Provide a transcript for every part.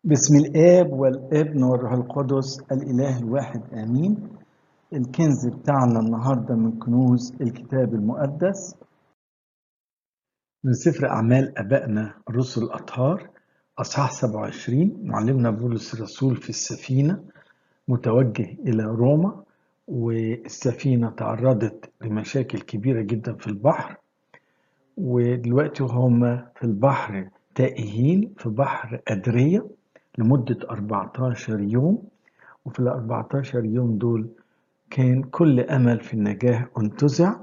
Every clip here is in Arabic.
بسم الآب والابن والروح القدس الإله الواحد آمين. الكنز بتاعنا النهاردة من كنوز الكتاب المقدس من سفر أعمال أبائنا الرسل الأطهار أصحاح 27. معلمنا بولس الرسول في السفينة متوجه إلى روما، والسفينة تعرضت لمشاكل كبيرة جدا في البحر، ودلوقتي هم في البحر تائهين في بحر أدرية لمدة 14 يوم. وفي ال 14 يوم دول كان كل أمل في النجاة انتزع.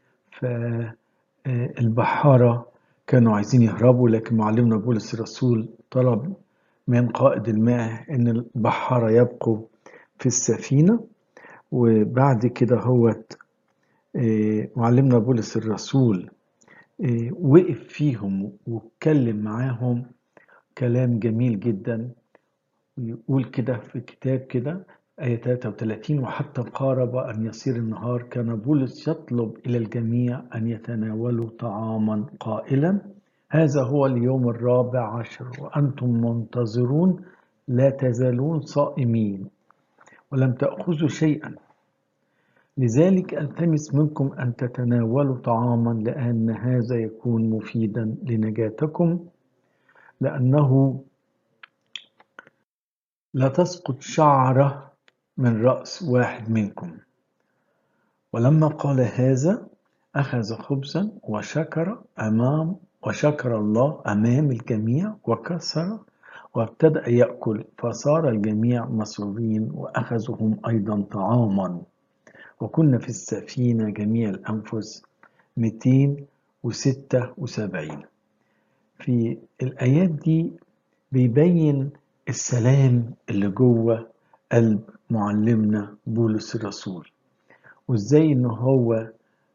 فالبحارة كانوا عايزين يهربوا، لكن معلمنا بولس الرسول طلب من قائد المياه إن البحارة يبقوا في السفينة. وبعد كده معلمنا بولس الرسول وقف فيهم واتكلم معاهم كلام جميل جدا. ويقول كده في الكتاب كده آية 33: وحتى قارب أن يصير النهار كان بولس يطلب إلى الجميع أن يتناولوا طعاما قائلا: هذا هو اليوم 14 وأنتم منتظرون لا تزالون صائمين ولم تأخذوا شيئا، لذلك ألتمس منكم أن تتناولوا طعاما لأن هذا يكون مفيدا لنجاتكم، لأنه لا تسقط شعرة من رأس واحد منكم. ولما قال هذا أخذ خبزا وشكر الله أمام الجميع وكسر وابتدأ يأكل، فصار الجميع مسرورين وأخذوا هم أيضا طعاما. وكنا في السفينة جميع الأنفس 276. في الآيات دي بيبين السلام اللي جوه قلب معلمنا بولس الرسول، وازاي ان هو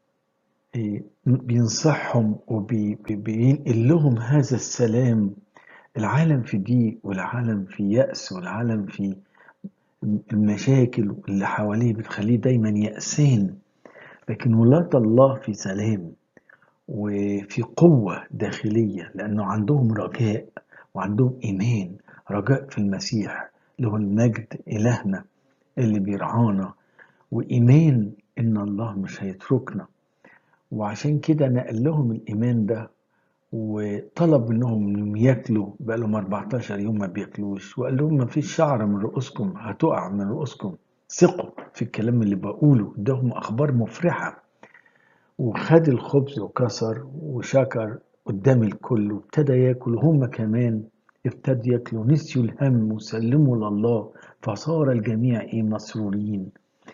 بينصحهم وبينقل لهم هذا السلام. العالم في ضيق، والعالم في يأس، والعالم في المشاكل اللي حواليه بتخليه دايما يأسان، لكن ولاد الله في سلام وفي قوة داخلية، لأنه عندهم رجاء وعندهم إيمان، رجاء في المسيح اللي هو المجد إلهنا اللي بيرعانا، وإيمان إن الله مش هيتركنا. وعشان كده نقل لهم الإيمان ده، وطلب منهم ياكلوا. بقالهم 14 يوم ما بياكلوش، وقال لهم ما فيش شعر من رؤوسكم هتقع من رؤوسكم، ثقوا في الكلام اللي بقوله. اداهم أخبار مفرحة، وخد الخبز وكسر وشكر قدام الكل وابتدى ياكل، وهم كمان ابتدوا ياكلوا، نسيوا الهم وسلموا لله، فصار الجميع مسرورين.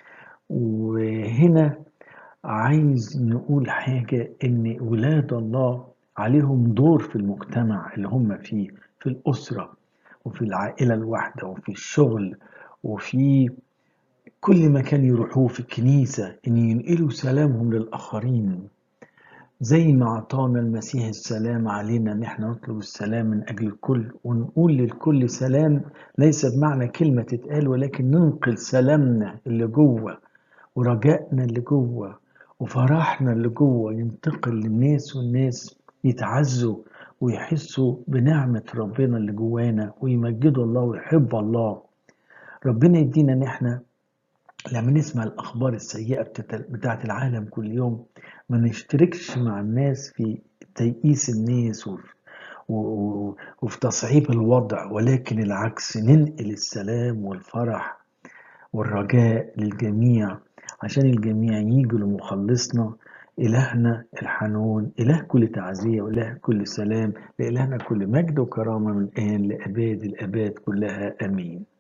وهنا عايز نقول حاجة، ان ولاد الله عليهم دور في المجتمع اللي هم فيه، في الأسرة وفي العائلة الواحدة وفي الشغل وفي كل مكان يروحوه، في الكنيسة، ان ينقلوا سلامهم للآخرين. زي ما أعطانا المسيح السلام، علينا إن احنا نطلب السلام من أجل الكل، ونقول للكل سلام، ليس بمعنى كلمة تتقال، ولكن ننقل سلامنا اللي جوه ورجائنا اللي جوه وفرحنا اللي جوه ينتقل للناس، والناس يتعزوا ويحسوا بنعمة ربنا اللي جوانا ويمجدوا الله ويحبوا الله. ربنا يدينا إن احنا لما نسمع الأخبار السيئة بتاعت العالم كل يوم ما نشتركش مع الناس في تيئيس الناس وفي تصعيب الوضع، ولكن العكس، ننقل السلام والفرح والرجاء للجميع، عشان الجميع ييجوا لمخلصنا إلهنا الحنون، إله كل تعزية وإله كل سلام، لإلهنا كل مجد وكرامة من الآن لأباد الآباد كلها آمين.